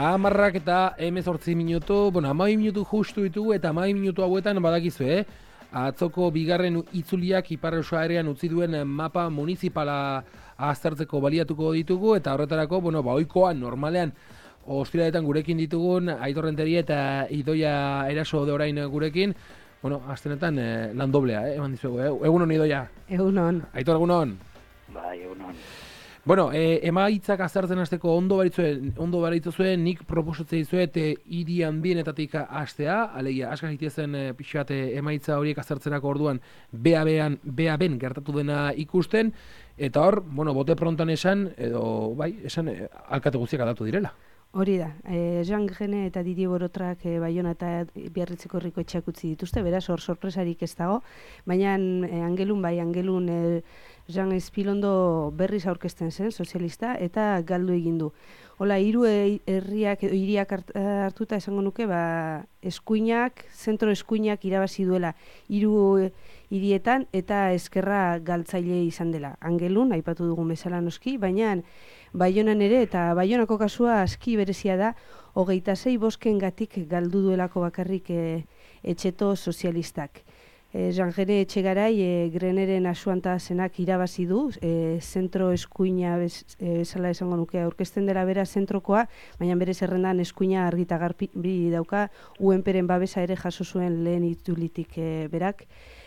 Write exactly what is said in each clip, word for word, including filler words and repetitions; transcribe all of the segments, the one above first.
Amarrak eta hemezortzi minutu, bueno, hamabi minutu justu ditugu eta hamabi minutu hauetan badakizu, eh? Atzoko bigarren itzuliak Ipar Euskal Herrian utzi duen mapa municipala aztertzeko baliatuko ditugu eta horretarako, bueno, ba ohikoan normalean ostiraletan gurekin ditugun Aitor Renteria eta Idoia Eraso de orain gurekin. Bueno, astenetan eh, lan doblea, eh, eman dizuegu, eh? Egunon Idoia. Egunon. Aitor, egunon. Bai, egunon. Bueno, eh, emaitzak aztertzen hasteko ondo baritzuen, ondo baritzuen, nik proposatzen dizuet eh, hiri handienetatik hastea, alegia askar egitezen eh, pixat eh, emaitza horiek aztertzenako orduan B A B-an, B A B-en gertatu dena ikusten, eta hor, bueno, bote prontan esan, edo, bai, esan eh, alkate guztiak aldatu direla. Hori da, e, Jean Gene eta Didier Borotrak e, Baiona eta Biarritzeko herriko etxeak utzi dituzte, beraz hor sorpresarik ez dago, baina e, Angelun bai, Angelun e, Jean Espilondo berriz aurkezten zen, sozialista, eta galdu egin du. Hola, hiru herriak edo hiriak hartuta esango nuke, ba, eskuinak, zentro eskuinak irabazi duela hiru hirietan eta eskerra galtzaile izan dela. Angelun, aipatu dugun bezala noski, baina Baionan ere, eta Baionako kasua aski berezia da, hogeita sei boskengatik galdu duelako bakarrik e, etxeto sozialistak. E, Jean Gene Etxegarai e, Greneren asuanta zenak irabazi du, e, zentro eskuina bez, e, bezala esango nuke aurkezten dela bera zentrokoa, baina bere zerrendan eskuina argita garbi dauka, U N P-ren babesa ere jaso zuen lehen itzulitik e, berak,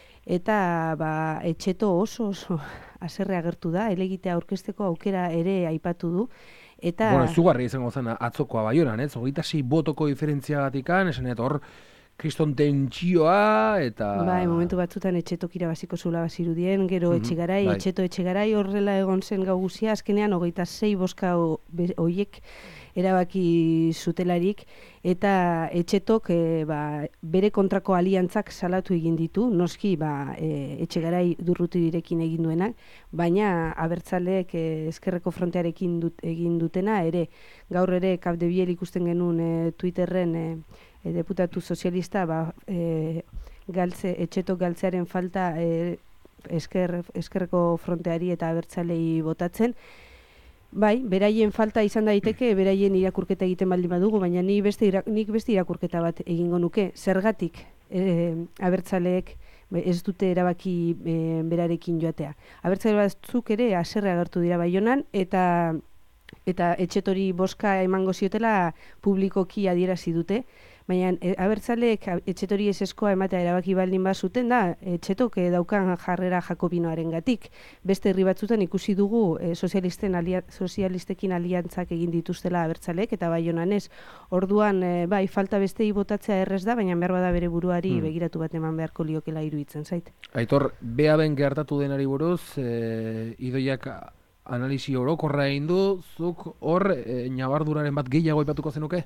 eta ba, etxeto oso oso haserre agertu da, elegitea aurkezteko aukera ere aipatu du. Eta bueno, zugarri izango zen atzokoa Baionan, ez? hogeita sei botoko diferentziagatikan, esan eta hor kriston tentsioa, eta... Bai, momentu batzutan etxetok irabaziko zula bazirudien, gero mm-hmm, etxegarai, bai. etxeto etxegarai horrela egon zen gau guzia, azkenean hogeita sei boska horiek erabaki zutelarik, eta etxetok e, ba, bere kontrako aliantzak salatu egin ditu, noski ba, e, etxegarai durruti direkin egin duenak, baina abertzaleek e, ezkerreko frontearekin dut, egin dutena, ere gaur ere Capdeviel ikusten genuen e, Twitterren e, e, deputatu sozialista ba, e, galtze, etxetok galtzearen falta e, esker, eskerreko fronteari eta abertzalei botatzen. Bai, beraien falta izan daiteke, beraien irakurketa egiten baldin badugu, baina ni beste ira, nik beste irakurketa bat egingo nuke. Zergatik e, abertzaleek ez dute erabaki e, berarekin joatea. Abertzale batzuk ere haserre agertu dira Baionan, eta eta etxetori boska emango ziotela publikoki adierazi dute, baina e, abertzaleek etxetori eseskoa ematea erabaki baldin bazuten da, etxetok e, daukan jarrera jakobinoaren gatik. Beste herri batzutan ikusi dugu e, sozialisten alia, sozialistekin aliantzak egin dituztela abertzaleek, eta Baionan ez. Orduan, e, bai, falta bestei botatzea errez da, baina behar bada bere buruari hmm. begiratu bat eman beharko liokela iruditzen zait. Aitor, B A B-en gertatu denari buruz, e, Idoiak analisi orokorra egin du, zuk hor e, nabarduraren bat gehiago aipatuko zenuke?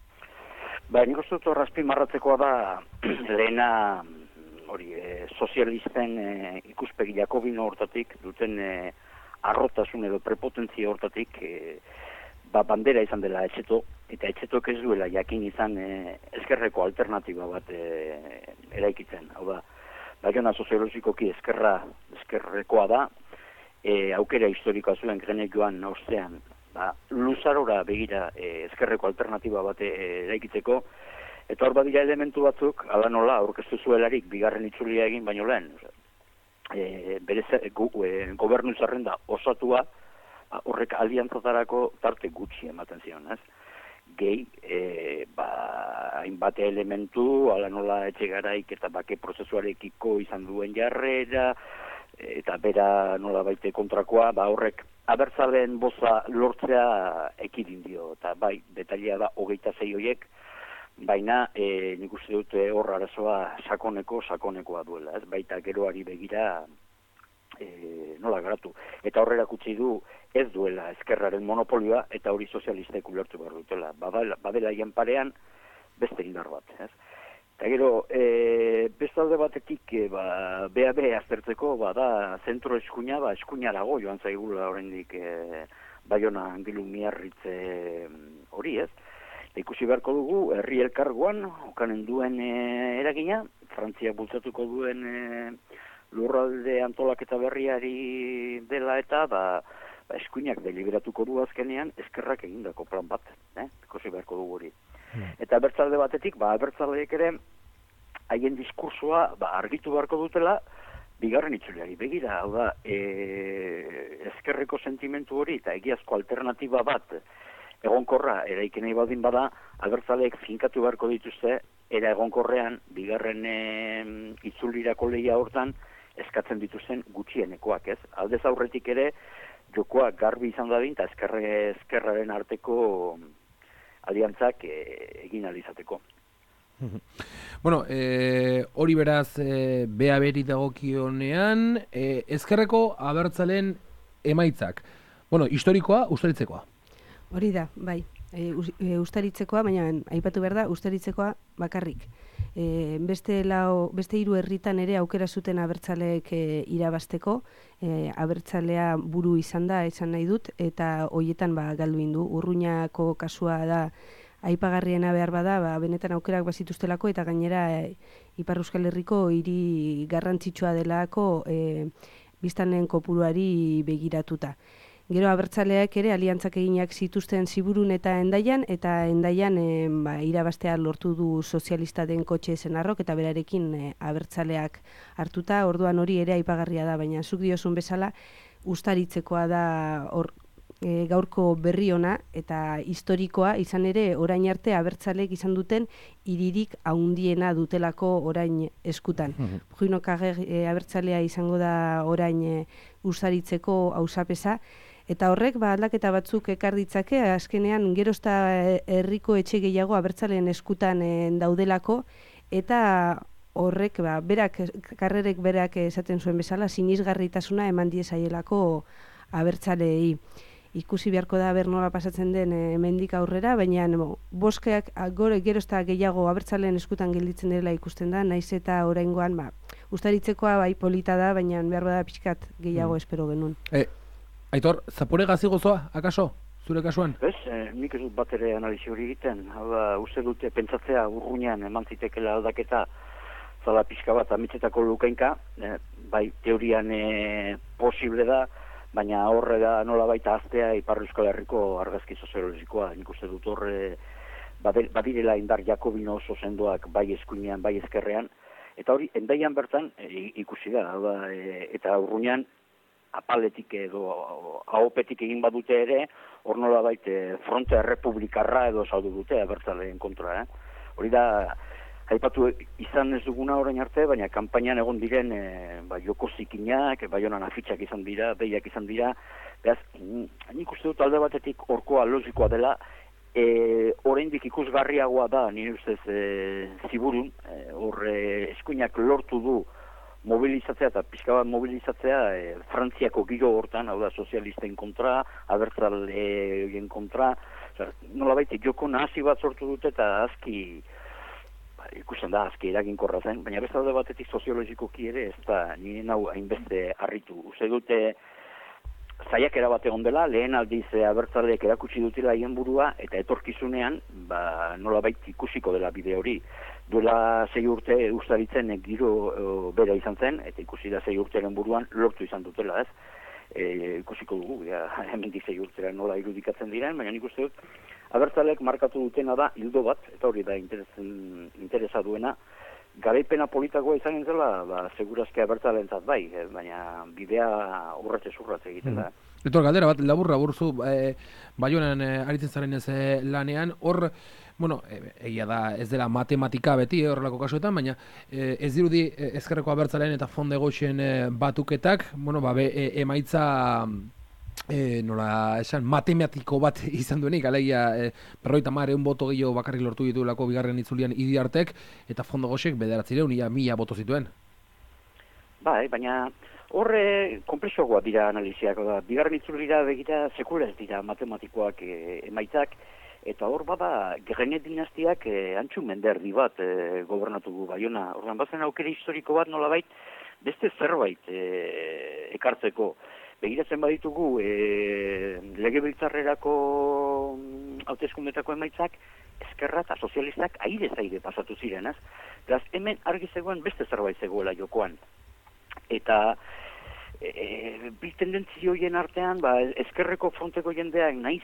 Ba, nik uste dut horrazpi marratzekoa da lehena hori, e, sozialisten e, ikuspegi jakobino hortatik duten e, arrotasun edo prepotentzia hortatik e, ba, bandera izan dela etxeto, eta etxetok ez duela jakin izan e, ezkerreko alternatiba bat e, eraikitzen. Hau da, Baiona soziologikoki ezkerra ezkerrekoa da, E, aukera historikoa zuen Grenek joan ostean, ba, luzarora begira e, ezkerreko alternatiba bat e, eraikitzeko, eta hor badira elementu batzuk, ala nola, aurkeztu zuelarik, bigarren itzulia egin baino lehen, e, berez, gu, e, gobernu zerrenda osatua, ba, horrek aliantzatarako tarte gutxi ematen zion, ez? Gehi, e, ba, hainbat elementu, ala nola Etxegaraik eta bake prozesuarekiko izan duen jarrera, eta bera nola baite kontrakoa, ba horrek abertzaleen boza lortzea ekidin dio, eta bai, detalia da hogeita sei horiek, baina e, nik uste dute hor arazoa sakoneko, sakonekoa duela, ez? Baita geroari begira e, nola garatu. Eta horrela kutsi du ez duela ezkerraren monopolioa, eta hori sozialistek ulertu behar dutela. Badela, badela hien parean beste indar bat, ez? Eta gero, e, bestalde batetik e, ba, B A B aztertzeko, ba, da, zentro eskuina, ba, eskuinarago joan zaigula oraindik e, Baiona Angilu Miarritze hori, ez? Eta ikusi beharko dugu, herri elkargoan, okanen duen e, eragina, Frantziak bultzatuko duen e, lurralde antolaketa berriari dela eta, ba, ba, eskuinak deliberatuko du azkenean eskerrak egindako plan bat, eh? Ikusi beharko dugu hori. Hmm. Eta abertzale batetik, ba, abertzaleek ere haien diskursoa ba, argitu beharko dutela bigarren itzuliari. Begira, hau da, e, eskerreko sentimentu hori eta egiazko alternatiba bat egonkorra eraiken nahi baldin bada, abertzaleek finkatu beharko dituzte era egonkorrean bigarren e, itzulirako lehia hortan eskatzen dituzten gutxienekoak, ez? Aldez aurretik ere jokoak garbi izan dadin eta eskerre, eskerraren arteko aliantzak e, egin alizateko. Bueno, eh, hori beraz eh, bea beri dagokionean, eh, ezkerreko abertzalen emaitzak. Bueno, historikoa, ustaritzekoa. Hori da, bai. E, e, ustaritzekoa, baina aipatu behar da, ustaritzekoa bakarrik. E, beste, lau, beste hiru herritan ere aukera zuten abertzaleek e, irabasteko, e, abertzalea buru izan da, esan nahi dut, eta hoietan ba, galdu indu. Urruñako kasua da, aipagarriena behar bada, ba, benetan aukerak bazituztelako, eta gainera e, Ipar Euskal Herriko hiri garrantzitsua delako e, biztanleen kopuruari begiratuta. Gero abertzaleak ere aliantzak eginak zituzten Ziburun eta Hendaian, eta Hendaian e, ba, irabastea lortu du sozialista den Kotxe Senarrok, eta berarekin e, abertzaleak hartuta, orduan hori ere aipagarria da, baina zuk diozun bezala ustaritzekoa da hor, E, gaurko berri ona eta historikoa, izan ere orain arte abertzaleek izan duten hiririk handiena dutelako orain eskutan. Mm-hmm. Juino Kager e, abertzalea izango da orain e, ustaritzeko auzapeza, eta horrek ba, aldaketa batzuk ekar ditzake, azkenean gerozta herriko etxe gehiago abertzaleen eskutan e, daudelako, eta horrek, ba, berak, Karrerek berak esaten zuen bezala, sinisgarritasuna eman diezaielako abertzaleei. Ikusi beharko da ber nola pasatzen den hemendik aurrera, baina no, boskeak gore gerozta gehiago abertzaleen eskutan gelditzen dela ikusten da, naiz eta oraingoan ba, ustaritzekoa bai polita da, baina behar bada pixkat gehiago mm. espero genuen. Eh, Aitor, zapore gazi gozoa, akaso, zure kasuan? Ez, eh, nik ez dut bat ere analizi hori egiten, hau da, uste dute pentsatzea Urruñan eman zitekela aldaketa zala pixka bat amitzetako lukainka, eh, bai teorian eh, posible da, baina horre da nola baita aztea Ipar Euskal Herriko argazki soziologikoa. Nik uste dut horre badirela indar jakobino oso sendoak bai eskuinean, bai ezkerrean, eta hori Hendaian bertan e, ikusi da, da e, eta Urruñan apaletik edo ahopetik egin badute ere, hor nola baita fronte republikarra edo saldu dute abertzaleen kontra. Eh? Hori da, aipatu izan ez duguna orain arte, baina kanpainan egon diren e, ba, joko zikinak, baionan afitxak izan dira, behiak izan dira, beraz, nik uste dut alde batetik horkoa logikoa dela, e, oraindik ikusgarriagoa da, nire ustez e, Ziburun, hor e, eskuinak lortu du mobilizatzea eta pixka bat mobilizatzea e, Frantziako giro hortan, hau da sozialisten kontra, abertzaleen kontra, nola baita joko nahasi bat sortu dute eta azki ikusten da, azki eraginkorra zen, baina beste alde batetik soziologikoki ere ez da nire nau hainbeste harritu. Uste dute zaiakera bat egon dela, lehen aldiz abertzaleek erakutsi dutela hien burua, eta etorkizunean ba, nolabait ikusiko dela bide hori. Duela sei urte ustaritzen giro o, bera izan zen, eta ikusi da sei urteren buruan lortu izan dutela, ez? E, ikusiko dugu, ja, hemen sei urtera nola irudikatzen diren, baina nik uste dut abertzaleek markatu dutena da hildo bat, eta hori da interesa duena, garaipena politagoa izan zela, ba, segurazki abertzalentzat bai, eh, baina bidea urratze zurratze egiten da. Mm. Etor, galdera bat, laburra burzu, eh, Baionan eh, aritzen zaren ez eh, lanean, hor, bueno, eh, egia da ez dela matematika beti eh, horrelako kasuetan, baina eh, ez dirudi eh, ezkerreko abertzaleen eta fonde goxen eh, batuketak, bueno, ba, be, eh, emaitza E, nola esan matematiko bat izan duenik, alegia e, berroita mar eun boto gehiago bakarrik lortu ditulako bigarren itzulian Idiartek, eta fondo goxek bederatzireun ia mila boto zituen. Bai, baina horre komplexoagoa dira analiziak, da, bigarren itzulira begira sekula ez dira matematikoak e, emaitzak, eta hor bada Grene dinastiak e, antxu menderdi bat e, gobernatu du Baiona. Ordan bazen aukera historiko bat nolabait beste zerbait e, ekartzeko. Begiratzen baditugu e, legebiltzarrerako hauteskundetako emaitzak ezkerra eta sozialistak aire zaire pasatu ziren, ez? Beraz, hemen argi zegoen beste zerbait zegoela jokoan. Eta e, bi tendentzioien artean, ba, ezkerreko fronteko jendeak naiz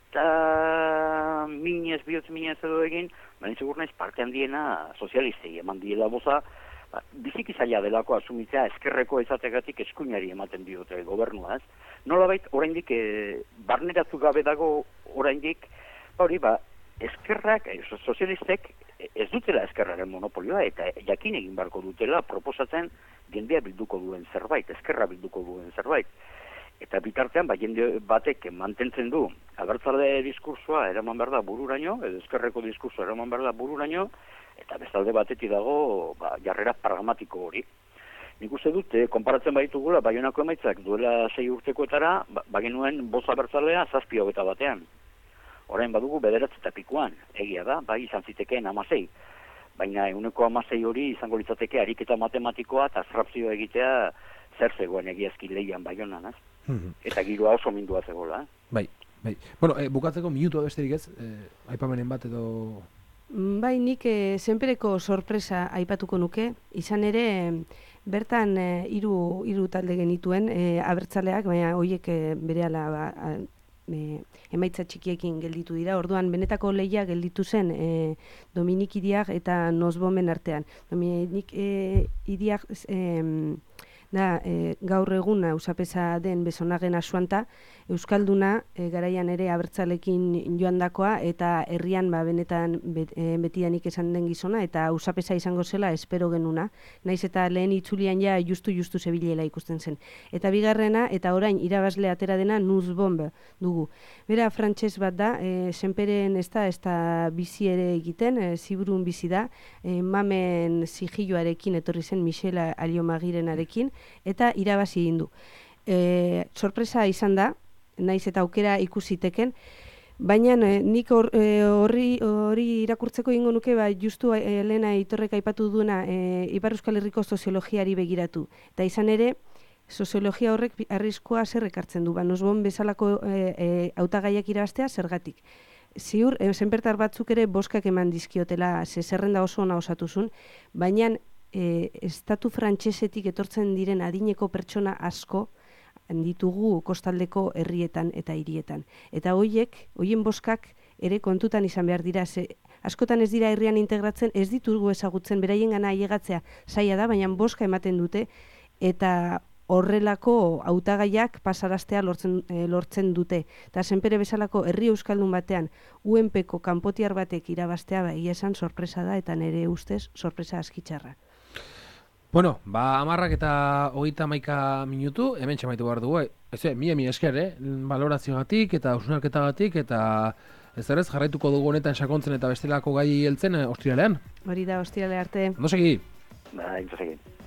eta minez, bihotz minez edo egin, baina segur naiz parte handiena sozialistei eman diela boza, ba, biziki zaila delako asumitzea ezkerreko ezategatik eskuinari ematen diote gobernua, ez? Nolabait, oraindik, e, barneratu gabe dago oraindik, ba, hori, ba, ezkerrak, e, sozialistek ez dutela ezkerraren monopolioa, eta jakin egin barko dutela proposatzen jendea bilduko duen zerbait, ezkerra bilduko duen zerbait. Eta bitartean, ba, jende batek mantentzen du, abertzale diskursoa eraman behar da bururaino, edo ezkerreko diskursoa eraman behar da bururaino, eta bestalde batetik dago, ba, jarrera pragmatiko hori. Nik uste dut, eh, konparatzen baitugula, Baionako emaitzak duela sei urtekoetara, ba, bagenuen boz abertzalea zazpi hogeta batean. Orain badugu bederatz eta pikuan, egia da, bai izan zitekeen amasei. Baina eguneko amasei hori izango litzateke ariketa matematikoa eta abstrakzio egitea zer zegoen egiazki leian Baionan, ez? Mm-hmm. Eta giroa oso mindua zegoela, eh? Bai, bai. Bueno, eh, bukatzeko minutua besterik ez, eh, aipamenen bat edo... Bai, nik eh, zenpereko sorpresa aipatuko nuke, izan ere bertan eh, hiru hiru talde genituen eh, abertzaleak, baina horiek eh, berehala ba, e, emaitza txikiekin gelditu dira. Orduan benetako lehia gelditu zen e, Dominik Iriar eta Nosbomen artean. Dominik e, Iriar e, da e, gaur egun auzapeza den Besonagen Asuanta, euskalduna e, garaian ere abertzalekin joandakoa eta herrian ba benetan bet, e, betidanik esan den gizona eta auzapeza izango zela espero genuna. Naiz eta lehen itzulian ja justu justu zebilela ikusten zen. Eta bigarrena eta orain irabazle atera dena Nussbaum dugu. Bera frantses bat da, e, senperen ez da, ez da bizi ere egiten, e, ziburun bizi da, e, mamen sigilloarekin etorri zen Michela Aliomagirenarekin, eta irabazi egin du. E, sorpresa izan da, naiz eta aukera ikusiteken, baina e, nik horri or, hori irakurtzeko egingo nuke, ba, justu e, Lena Itorrek aipatu duena e, Ipar Euskal Herriko soziologiari begiratu. Eta izan ere, soziologia horrek arriskoa zer ekartzen du, ba, Nussbaum bezalako e, e, hautagaiak irabaztea zergatik. Ziur, e, zenpertar batzuk ere boskak eman dizkiotela, ze zerrenda oso ona osatuzun, baina e, estatu frantsesetik etortzen diren adineko pertsona asko ditugu kostaldeko herrietan eta hirietan. Eta hoiek, hoien boskak ere kontutan izan behar dira, ze askotan ez dira herrian integratzen, ez ditugu ezagutzen, beraiengana ailegatzea zaila da, baina boska ematen dute, eta horrelako hautagaiak pasaraztea lortzen, e, lortzen dute. Eta senpere bezalako herri euskaldun batean U N Pko kanpotiar batek irabaztea, ba, egia esan sorpresa da, eta nire ustez sorpresa askitxarra. Bueno, ba, amarrak eta hogeita hamaika minutu, hemen txamaitu behar dugu, ez, mila mila esker, eh? Balorazioagatik eta usunarketagatik, eta ez errez, jarraituko dugu honetan sakontzen eta bestelako gai heltzen, ostiralean. Hori da, ostirale arte. Ondo segi? Ba, ondo segi.